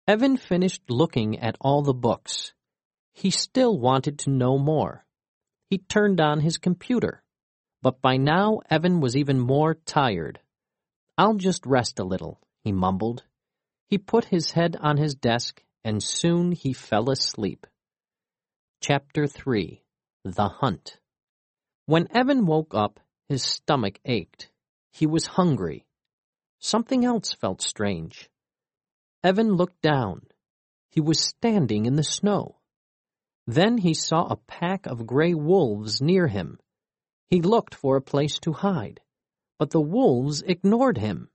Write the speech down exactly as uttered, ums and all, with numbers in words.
Evan finished looking at all the books. He still wanted to know more. He turned on his computer. But by now, Evan was even more tired. "I'll just rest a little," he mumbled. He put his head on his desk, and soon he fell asleep. Chapter three. The Hunt. When Evan woke up, his stomach ached. He was hungry. Something else felt strange. Evan looked down. He was standing in the snow. Then he saw a pack of gray wolves near him. He looked for a place to hide, but the wolves ignored him.